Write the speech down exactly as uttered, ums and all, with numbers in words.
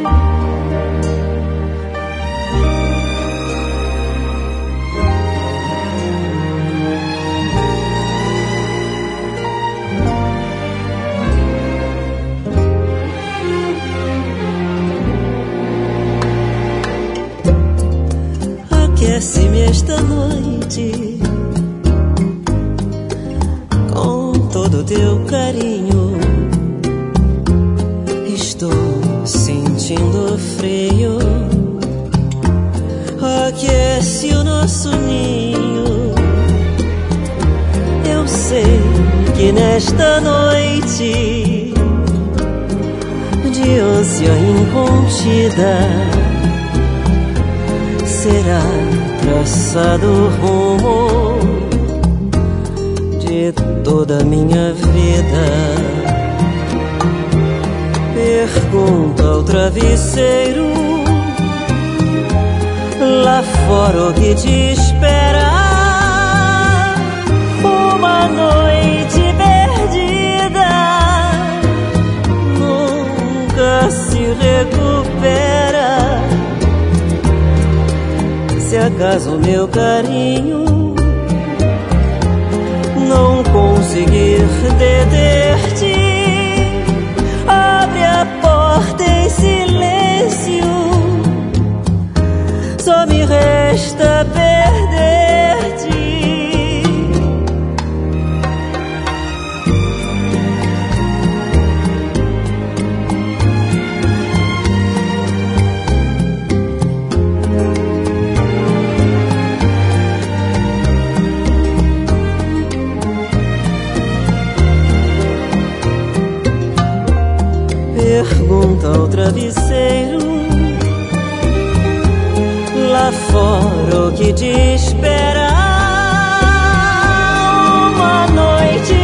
Aquece-me esta noite com todo o teu carinho. Estou sentindo frio. Aquece o nosso ninho. Eu sei que nesta noite de ânsia incontida será traçado o rumo de toda a minha vida. Pergunta ao travesseiro lá fora o que te espera. Uma noite perdida nunca se recupera. Se acaso meu carinho não conseguir deter-te, abre a porta em silêncio. Só me resta perder-te. Pergunta ao travesseiro lá fora o que te espera. Uma noite